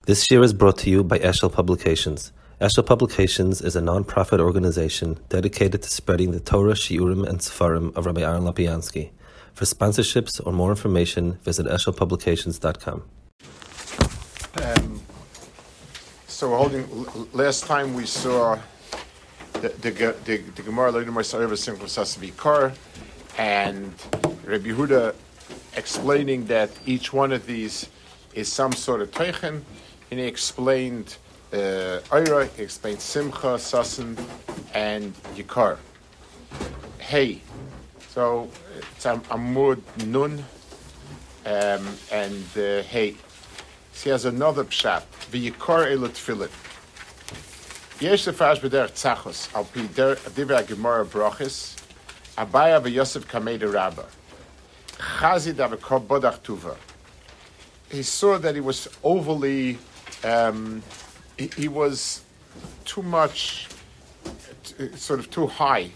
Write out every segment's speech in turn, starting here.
This year is brought to you by Eshel Publications. Eshel Publications is a non-profit organization dedicated to spreading the Torah, Shiurim, and Sefarim of Rabbi Aaron Lapiansky. For sponsorships or more information, visit eshelpublications.com. So we're holding. Last time we saw the Gemara Leidim Ma'asarev Simcha Sasvi Kar, and Rabbi Yehuda explaining that each one of these is some sort of teichen, and he explained Eira, he explained Simcha, Sasan, and Yikar. Hey, so it's Amud Nun, and hey. So he has another pshat. V'yikar elu tefillin. Yesh lefash b'derech tzachos al pi divrei Gemara brachos. Abaya v'Yosef kamei Rabba. Chazid avekor bodach tuva. He saw that he was overly, he was too much, sort of too high.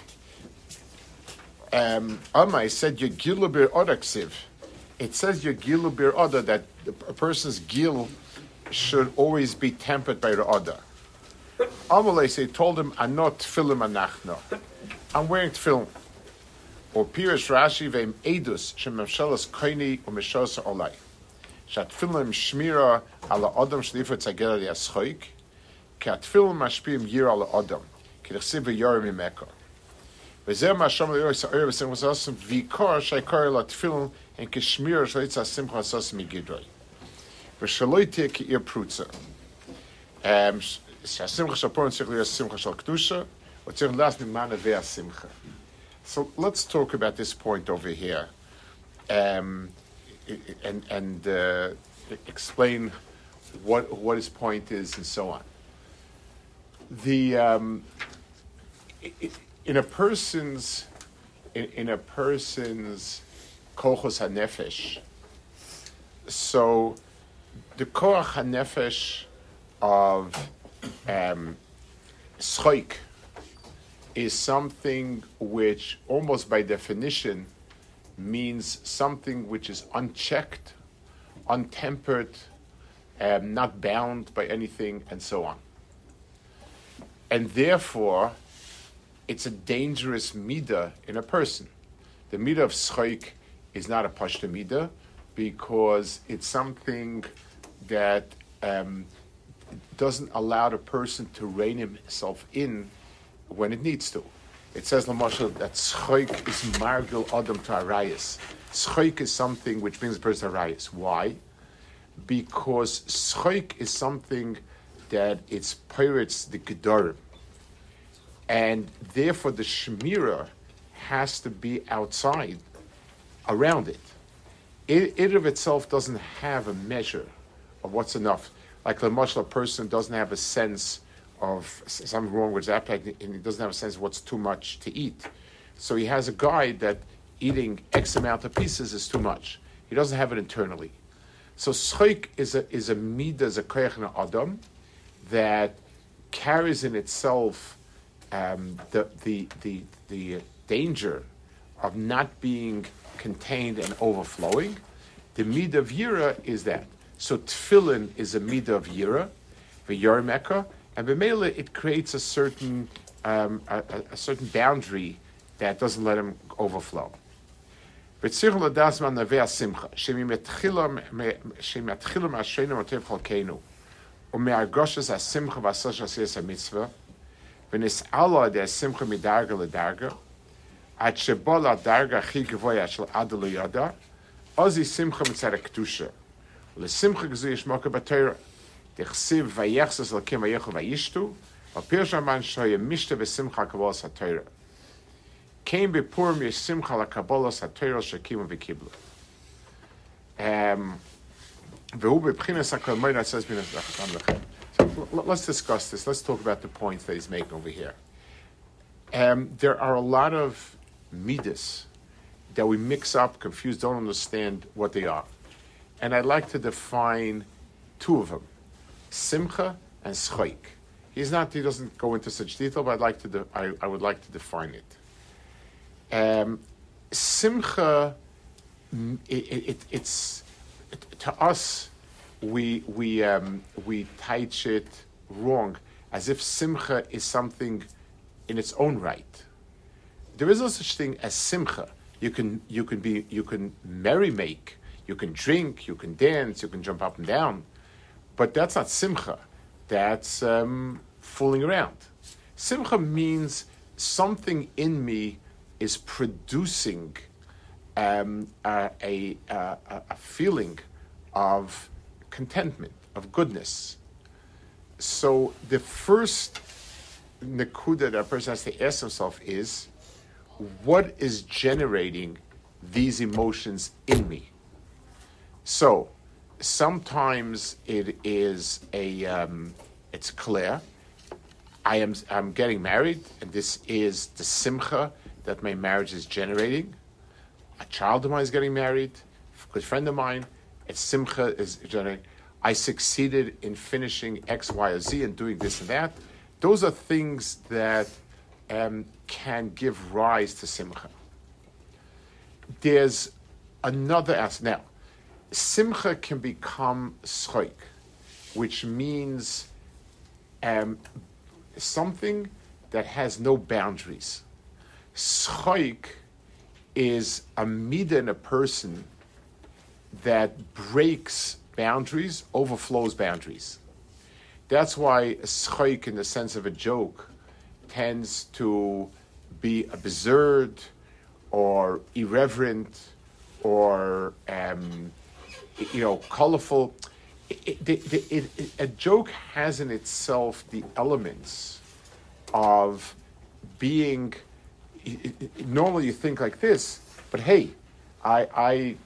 Amai said, Yegilu bir odaksiv. It says Yegilu bir oda, that a person's gil should always be tempered by the oda. Amalei said, told him, I'm not tefillin anachno. I'm wearing tefillin. Or Pirish Rashi ve'im edus shemamshelas koini u'meshos olai. Shatfilim shmira ala adam shlifat tzagera liaschoik. Ki atfilim mashpiyim yir ala adam. Ki nechsiv v'yorim imeka. V'zeh ma'asham li'oris ha'oyer v'sim v'sasim v'ikar shaykar ala tfilim and ki shmira shalitza simcha sasim igidroi. V'shaloi tiyeh ki ir prutza. Simcha shapor tzich li'as simcha shal kedusha or tzich las mimana ve'a simcha. So let's talk about this point over here, and explain what his point is and so on. The in a person's kochos hanefesh, so the koach hanefesh of schoik is something which almost by definition means something which is unchecked, untempered, not bound by anything, and so on. And therefore, it's a dangerous midah in a person. The midah of schoik is not a pashta midah because it's something that doesn't allow the person to rein himself in when it needs to. It says Lamashal that schoik is margil adam to arayas. Schoik is something which brings a person to arayas. Why? Because schoik is something that it's pirates the gedorim, and therefore the shmira has to be outside, around it. It of itself doesn't have a measure of what's enough. Like Lamashal, a person doesn't have a sense of something wrong with his appetite, and he doesn't have a sense of what's too much to eat. So he has a guide that eating X amount of pieces is too much. He doesn't have it internally. So schoik is a midah, is a koyach na adam that carries in itself the danger of not being contained and overflowing. The midah of yira is that. So tefillin is a midah of yira, v'yorim eka. And b'meila, it creates a certain boundary that doesn't let him overflow. V'tzirch l'das man nevei simcha shemitchilam asheinu motev chalkeinu u'me'argoshes hasimcha v'asosh asiyas hamitzvah v'nis'ala de simcha midarga ledarga ad shebo ladarga chi gvoya shel ada liyada ozi simcha mitzad kedusha l'simcha gzu yishmoka b'Torah. Dechsiv vayechses l'kim vayechu vayishtu, v'pirsh aman shoye mishte v'simcha kabbalas haTorah. Came bepurim yishsimcha l'kabbalas haTorah shekimu v'kiblu. V'hu b'pchinas hakol moed says bin lechem. So let's discuss this. Let's talk about the points that he's making over here. There are a lot of midas that we mix up, confuse, don't understand what they are. And I'd like to define two of them. Simcha and schoik. He doesn't go into such detail, but I would like to define it. Simcha, it's to us, we teach it wrong, as if simcha is something in its own right. There is no such thing as simcha. You can merry make, you can drink, you can dance, you can jump up and down, but that's not simcha. That's fooling around. Simcha means something in me is producing a feeling of contentment, of goodness. So the first nakuda that a person has to ask himself is, what is generating these emotions in me? So sometimes it is it's clear. I'm getting married, and this is the simcha that my marriage is generating. A child of mine is getting married, a good friend of mine, it's simcha is generating. I succeeded in finishing X, Y, or Z and doing this and that. Those are things that can give rise to simcha. There's another aspect. Now, simcha can become schoik, which means something that has no boundaries. Schoik is a midah in a person that breaks boundaries, overflows boundaries. That's why schoik, in the sense of a joke, tends to be absurd or irreverent or colorful. A joke has in itself the elements of being. Normally, you think like this, but hey, a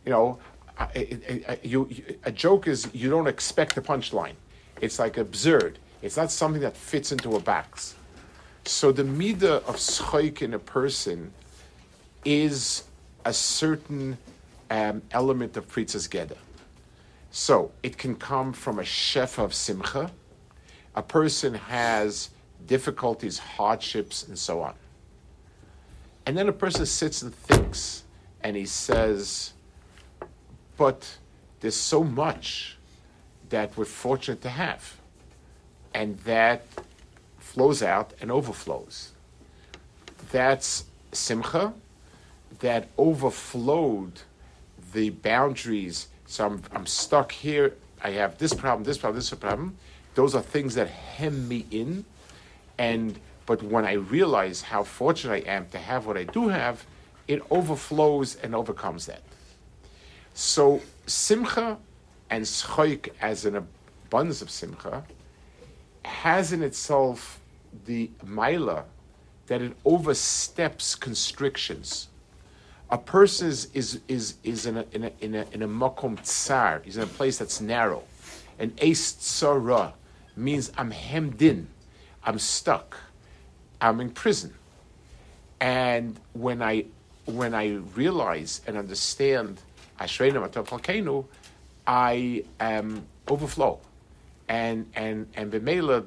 joke is you don't expect a punchline. It's like absurd. It's not something that fits into a box. So the midah of schoik in a person is a certain element of pritzas geder. So it can come from a shefa of simcha. A person has difficulties, hardships, and so on. And then a person sits and thinks, and he says, but there's so much that we're fortunate to have. And that flows out and overflows. That's simcha that overflowed the boundaries. So I'm stuck here. I have this problem, this problem, this problem. Those are things that hem me in. But when I realize how fortunate I am to have what I do have, it overflows and overcomes that. So simcha and schoik as an abundance of simcha has in itself the maila that it oversteps constrictions. A person is in a makom tsar. He's in a place that's narrow. An eis tsara means I'm hemmed in, I'm stuck, I'm in prison. And when I realize and understand Ashreinu Matov Chalkeinu, I overflow, and b'meila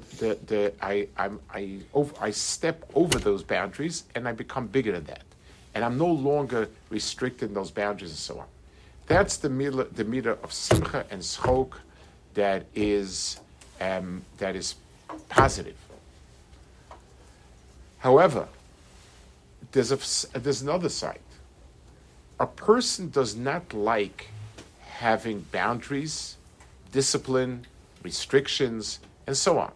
I step over those boundaries and I become bigger than that, and I'm no longer restricted in those boundaries and so on. That's the midah of simcha and schok that is positive. However, there's another side. A person does not like having boundaries, discipline, restrictions, and so on.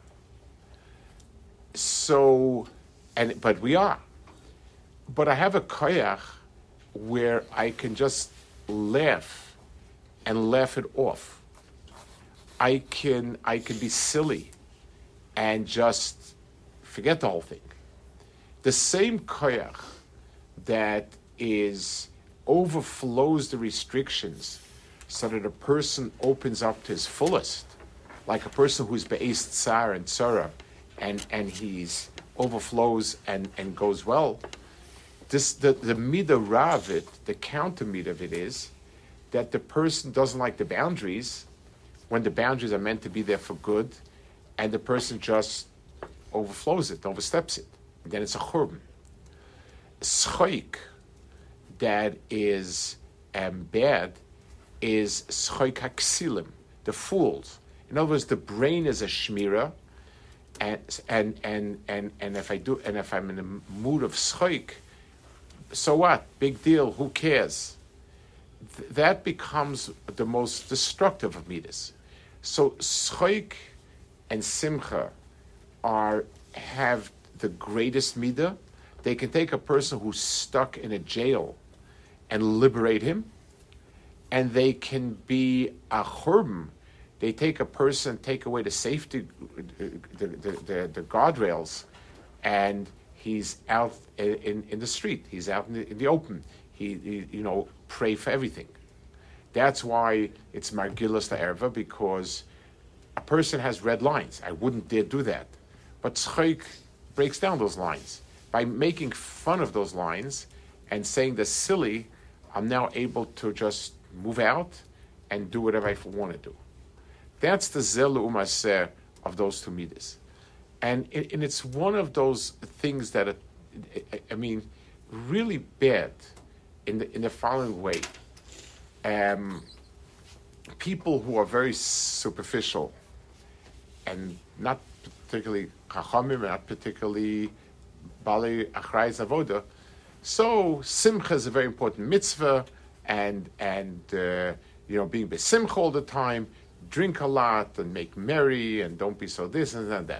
But we are. But I have a koyach where I can just laugh and laugh it off. I can be silly and just forget the whole thing. The same koyach that overflows the restrictions so that a person opens up to his fullest, like a person who's be'ez tsar and tzara, and he's overflows and goes well. The midah ra of it, the counter midah of it is that the person doesn't like the boundaries when the boundaries are meant to be there for good, and the person just overflows it, oversteps it. And then it's a churban. Schoik that is bad is schoik haksilim. the fools. In other words, the brain is a shmira, and if I'm in a mood of schoik, so what? Big deal. Who cares? That becomes the most destructive of midas. So schoik and simcha have the greatest midah. They can take a person who's stuck in a jail and liberate him, and they can be a churban. They take a person, take away the safety, the guardrails, and he's out in the street. He's out in the open. He pray for everything. That's why it's Margilas La'erva, because a person has red lines. I wouldn't dare do that. But Tzchoik breaks down those lines. By making fun of those lines and saying they're silly, I'm now able to just move out and do whatever I want to do. That's the Zelu Umaseh of those two midas. And it's one of those things that, really bad in the following way. People who are very superficial and not particularly chachamim, not particularly bali achrayis avoda. So simcha is a very important mitzvah, and being besimcha all the time, drink a lot and make merry and don't be so this and that.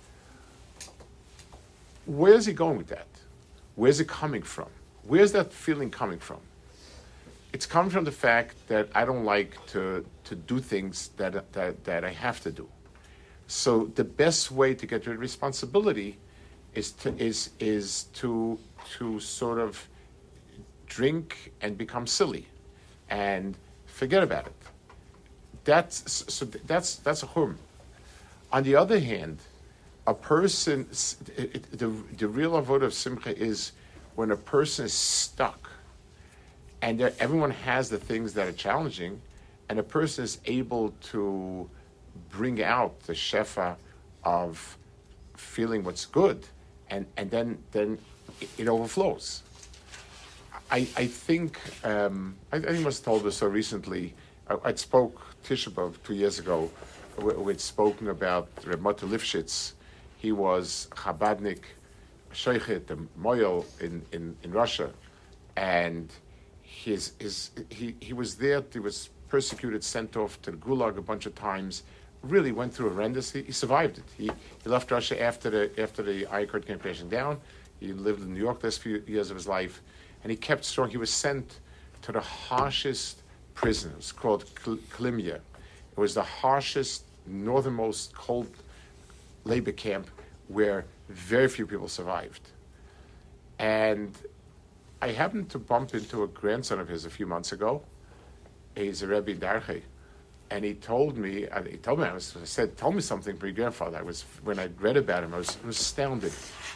Where's he going with that? Where's it coming from? Where's that feeling coming from? It's coming from the fact that I don't like to do things that I have to do. So the best way to get rid of responsibility is to sort of drink and become silly and forget about it. That's a churban. On the other hand, a person, the real avodah of simcha is when a person is stuck, and everyone has the things that are challenging, and a person is able to bring out the shefa of feeling what's good, and then it overflows. I think I must have told this so recently. I spoke Tisha B'Av 2 years ago. We'd spoken about Reb Mota Lifshitz. He was Chabadnik, Sheikhet, the Moyel in Russia, and he was there. He was persecuted, sent off to the Gulag a bunch of times. Really went through horrendous. He survived it. He left Russia after the Iron Curtain came crashing down. He lived in New York the last few years of his life, and he kept strong. He was sent to the harshest prison. It was called Klimya. It was the harshest, northernmost, cold labor camp where very few people survived. And I happened to bump into a grandson of his a few months ago. He's a Rebbe Darche. And he told me, told me something for your grandfather. When I read about him, I was astounded.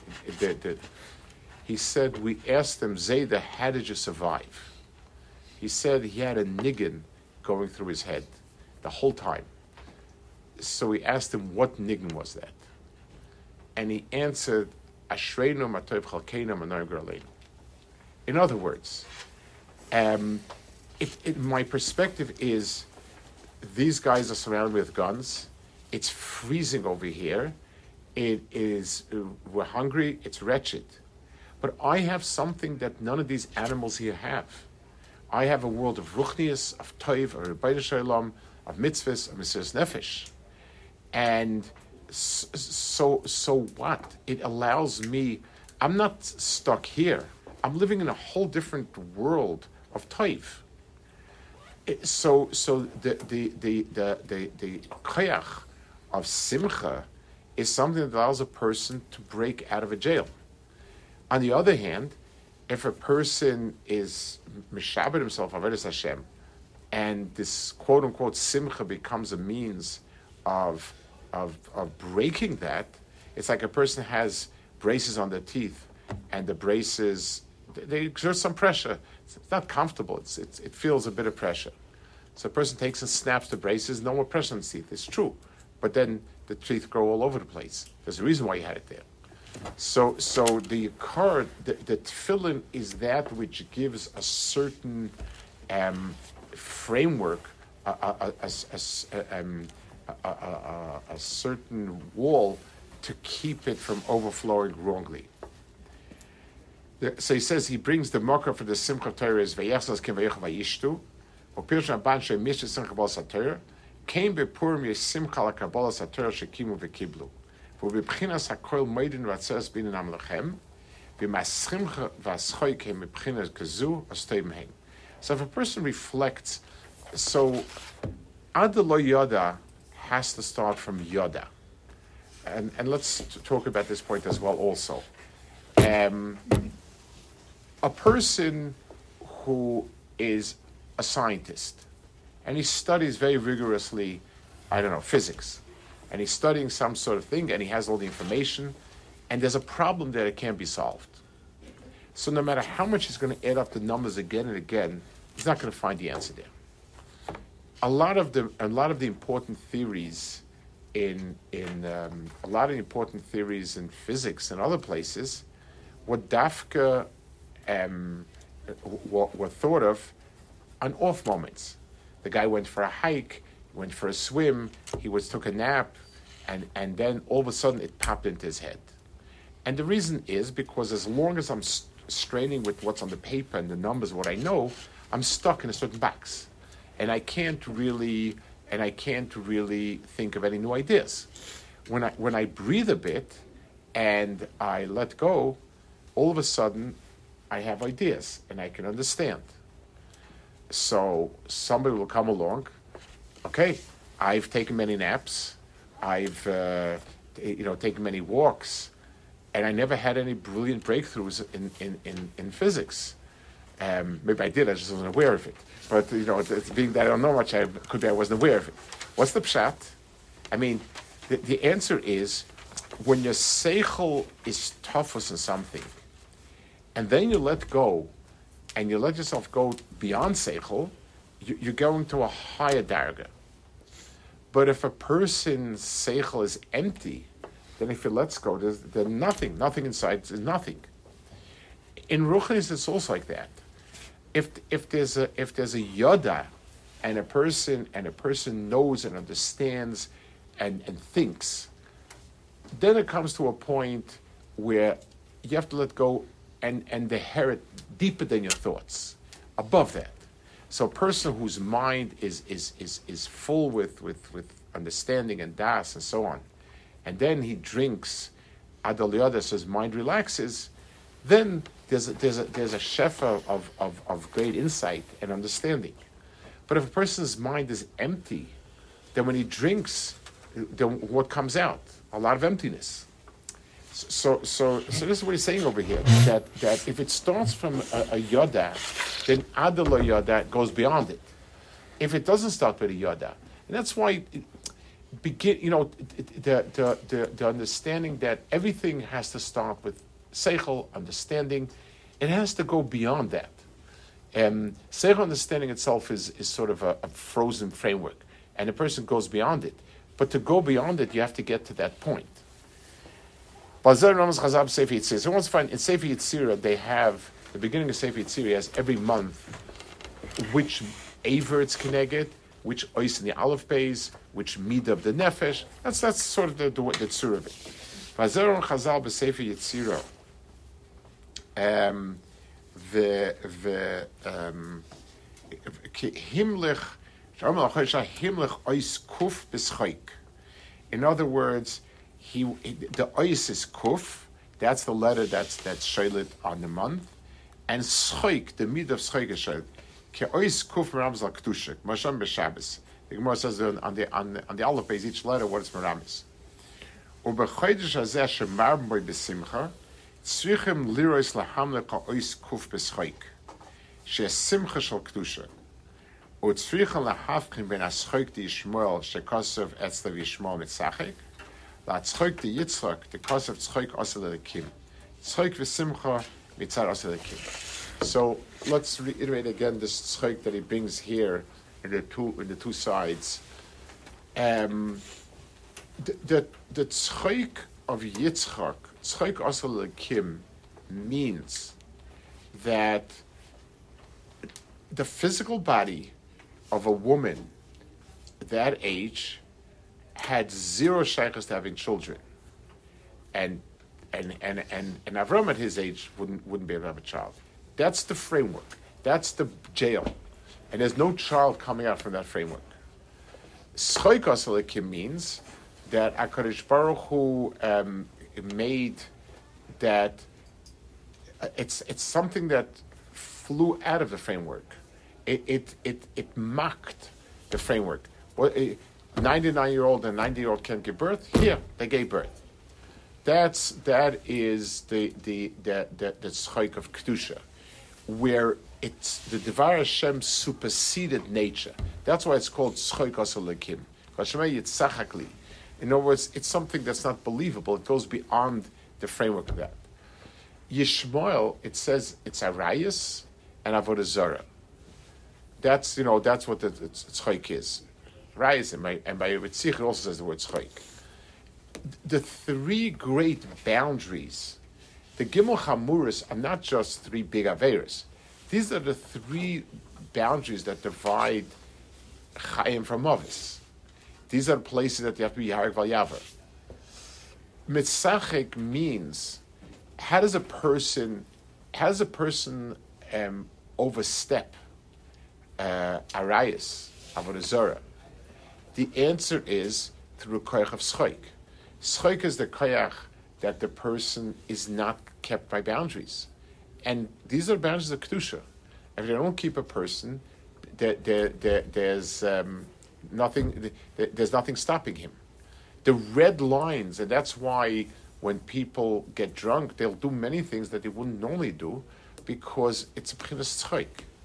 He said, we asked him, Zayda, how did you survive? He said he had a niggin going through his head the whole time. So we asked him, what niggin was that? And he answered, Ashreinu matov chalkeinu manoim graleinu. In other words, my perspective is, these guys are surrounded with guns. It's freezing over here. We're hungry. It's wretched. But I have something that none of these animals here have. I have a world of ruchnius, of toiv, of rebbeinu shalom, of mitzvahs, of mesiras nefesh. And so what? It allows me, I'm not stuck here. I'm living in a whole different world of toiv. So the koyach of simcha is something that allows a person to break out of a jail. On the other hand, if a person is mishabed himself avodas Hashem, and this quote unquote simcha becomes a means of breaking that, it's like a person has braces on their teeth, and the braces they exert some pressure. It's not comfortable. It feels a bit of pressure. So a person takes and snaps the braces, no more pressure on the teeth. It's true. But then the teeth grow all over the place. There's a reason why you had it there. So the tefillin is that which gives a certain framework a certain wall to keep it from overflowing wrongly. So he says he brings the mocker for the Simcha Torah is Vayechsas Kim Vayich Vayishtu, or Pirshan Ban Shem Mish Simcha Kabbalah Satorah, came bepurim Yesimcha La Kabbalah Satorah Shekimu Vekiblu, for Bibchinas HaKol Meidin Ratzes Bin Am Lechem, V'Maschimcha V'Aschoy Kem Bibchinas Kazu Osteim Hein. So if a person reflects, so Ad Lo Yoda has to start from Yoda, and let's talk about this point as well also. A person who is a scientist and he studies very rigorously, physics, and he's studying some sort of thing and he has all the information and there's a problem that it can't be solved. So no matter how much he's going to add up the numbers again and again, he's not going to find the answer there. A lot of the important theories in physics and other places were dafka were thought of on off moments. The guy went for a hike, went for a swim, took a nap, and then all of a sudden it popped into his head. And the reason is because as long as I'm straining with what's on the paper and the numbers, what I know, I'm stuck in a certain box, and I can't really think of any new ideas. When I breathe a bit and I let go, all of a sudden I have ideas and I can understand. So somebody will come along. Okay, I've taken many naps. I've taken many walks, and I never had any brilliant breakthroughs in physics. Maybe I did. I just wasn't aware of it. But it's being that I don't know much, I wasn't aware of it. What's the pshat? I mean, the answer is when your seichel is toughest in something, and then you let go, and you let yourself go beyond seichel, you're going to a higher darga. But if a person's seichel is empty, then if he lets go, there's nothing inside. There's nothing. In Ruchnis, it's also like that. If there's a yoda, and a person knows and understands and thinks, then it comes to a point where you have to let go and inherit deeper than your thoughts, above that. So a person whose mind is full with understanding and das and so on, and then he drinks adal yoda, so his mind relaxes, then there's a shefa of great insight and understanding. But if a person's mind is empty, then when he drinks, then what comes out? A lot of emptiness. So this is what he's saying over here, that if it starts from a yoda, then adal yoda goes beyond it. If it doesn't start with a yoda, and that's why the understanding that everything has to start with seichel, understanding, it has to go beyond that. Seichel understanding itself is sort of a frozen framework, and a person goes beyond it. But to go beyond it, you have to get to that point. So once find in Sefer Yetzirah, they have the beginning of Sefer Yetzirah has every month which aver it's connected, which ois in the aleph beis, which midah of the nefesh. That's sort of the tzur of it. Vazeron Chazal b'Sefer Yetzirah. In other words, the ois is kuf. That's the letter that's shaylit on the month, and schoik, the mid of schoik is shaylit. Ke ois kuf merams al kedusha. Masham b'Shabbos. The Gemara says on the aleph page each letter what is meramis. Ubechodesh hazeh shemar b'y b'simcha tzrichem lirois lahamle ka ois kuf b'schoik. She simcha shel kedusha. Utzrichem lahafkin ben aschoik di Yishmael shekosov etzlav Yishmael mitzachik. Latzchoik di Yitzchak the kosov tzchoik osel lekim. Tzchoik v'simcha mitzar osel lekim. So let's reiterate again this tzchoik that he brings here in the two sides. The tzchoik of Yitzchak, tzchoik osel lekim, means that the physical body of a woman that age had zero shaykhs to having children, and Avram at his age wouldn't be able to have a child. That's the framework. That's the jail, and there's no child coming out from that framework. Schoikas Elikim means that HaKadosh Baruch Hu made that it's something that flew out of the framework. It mocked the framework. 99-year-old and 90-year-old can't give birth. Here, they gave birth. That is the schoik of kedusha, where it's the Devar Hashem superseded nature. That's why it's called schoikas Elikim. In other words, it's something that's not believable. It goes beyond the framework of that. Yishmael, it says it's arayas and avodah zarah. That's what the tzchoik is. Arayas, and by Ritzich it also says the word tzchoik. The three great boundaries, the Gimel Chamuris, are not just three big averos. These are the three boundaries that divide Chaim from Mavis. These are the places that you have to be Yarek Val Yaver. Mitzachek means, how does a person overstep Arayas, Avodah Zarah? The answer is through koyach of schoik. Schoik is the koyach that the person is not kept by boundaries. And these are boundaries of Kedusha. If they don't keep a person, there's nothing stopping him. The red lines, and that's why when people get drunk, they'll do many things that they wouldn't normally do because it's a b'chinas tzchoik.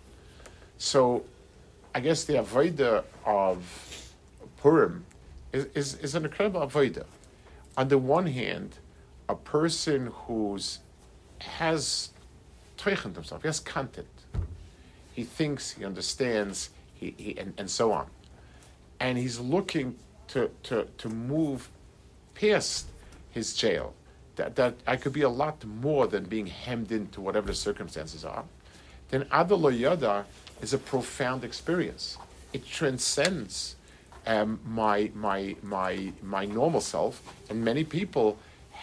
So I guess the avodah of Purim is an incredible avodah. On the one hand, a person has teichent himself, he has content. He thinks, he understands, and so on. And he's looking to move past his jail. That I could be a lot more than being hemmed into whatever the circumstances are. Then Adar Lo Yada is a profound experience. It transcends my normal self, and many people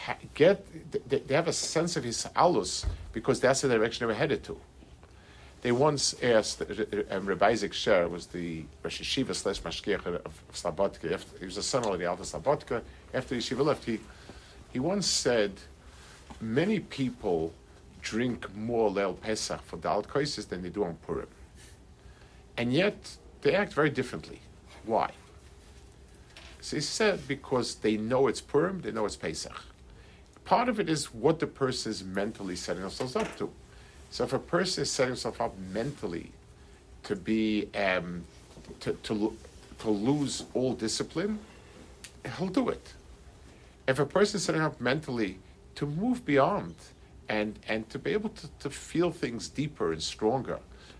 they have a sense of his alus because that's the direction they were headed to. They once asked Rabbi Isaac Sher, was the Rosh Yeshiva / Mashgiach of Slobodka. He was a son of the Alta Slobodka. After the Yeshiva left, he once said, many people drink more Leil Pesach for Dal Koises than they do on Purim. And yet, they act very differently. Why? So he said, because they know it's Purim, they know it's Pesach. Part of it is what the person is mentally setting themselves up to. So if a person is setting himself up mentally to be to lose all discipline, he'll do it. If a person is setting up mentally to move beyond and to be able to feel things deeper and stronger,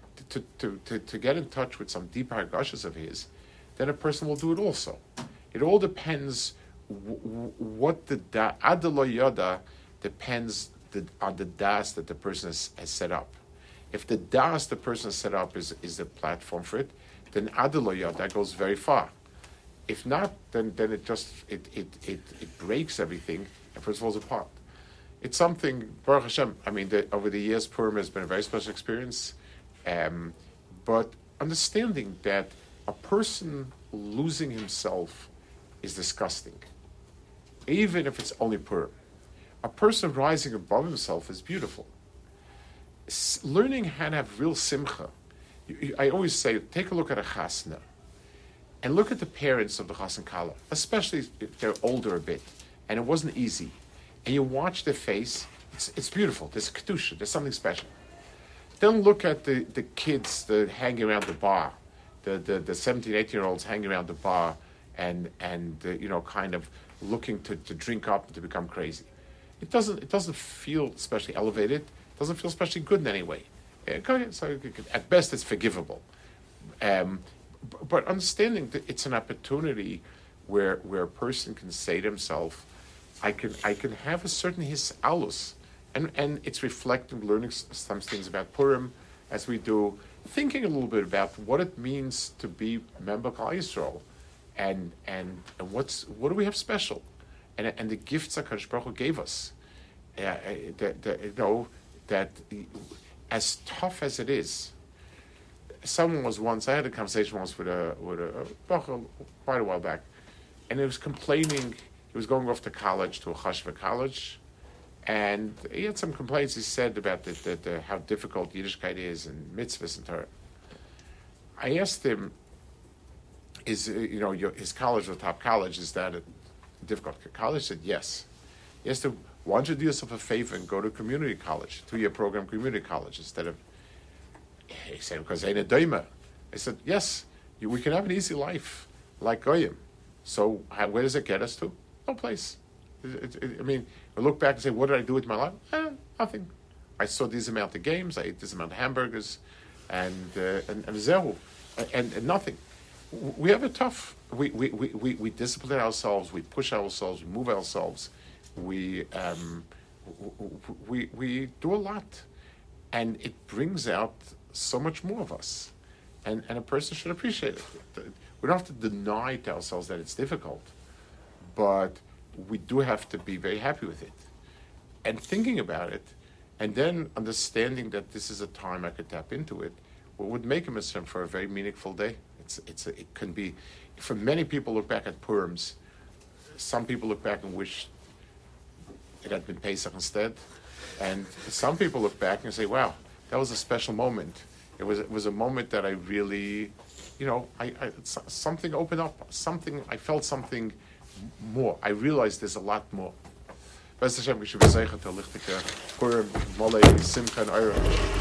to get in touch with some deeper hagashas of his, then a person will do it also. It all depends what the Adar Lo Yada depends on the das that the person has set up. If the das the person has set up is the platform for it, then Adar Lo Yada goes very far. If not, then it just it breaks everything and first falls apart. It's something, Baruch Hashem, I mean, over the years, Purim has been a very special experience, but understanding that a person losing himself is disgusting, even if it's only Purim. A person rising above himself is beautiful. Learning how to have real simcha. I always say, take a look at a chasna, and look at the parents of the chassan kala, especially if they're older a bit, and it wasn't easy. And you watch their face, it's beautiful. There's kedusha, there's something special. Then look at the kids that hanging around the bar, the 17, 18-year-olds hanging around the bar, and kind of looking to drink up and to become crazy. It doesn't feel especially elevated. It doesn't feel especially good in any way. So at best, it's forgivable. But understanding that it's an opportunity where a person can say to himself, I can have a certain his alus, and it's reflecting, learning some things about Purim as we do, thinking a little bit about what it means to be member Klal Yisrael, and what do we have special, and the gifts HaKadosh Baruch Hu gave us, that as tough as it is. Someone was once, I had a conversation once with a Baruch quite a while back, and he was complaining. He was going off to college, to a Chashva college, and he had some complaints. He said about how difficult Yiddishkeit is and mitzvahs and Torah. I asked him, his college, the top college, is that a difficult college? He said, yes. He asked him, why don't you do yourself a favor and go to community college, 2-year program community college, instead of, he said, because ain't a doima. I said, yes, we can have an easy life, like Goyim. So where does it get us to? No place. I look back and say, what did I do with my life? Nothing. I saw this amount of games, I ate this amount of hamburgers, and zehu, and nothing. We have it tough. We discipline ourselves, we push ourselves, we move ourselves, we do a lot, and it brings out so much more of us, and a person should appreciate it. We don't have to deny to ourselves that it's difficult, but we do have to be very happy with it, and thinking about it, and then understanding that this is a time I could tap into it, what would make a mitzvah for a very meaningful day. It can be, for many people look back at Purim's, some people look back and wish it had been Pesach instead, and some people look back and say, wow, that was a special moment. It was a moment that I really, something opened up, I felt something more. I realized there's a lot more. Best Hashem, we should be zeichen to lichtike Purim, Molei, Simcha, and Eirah.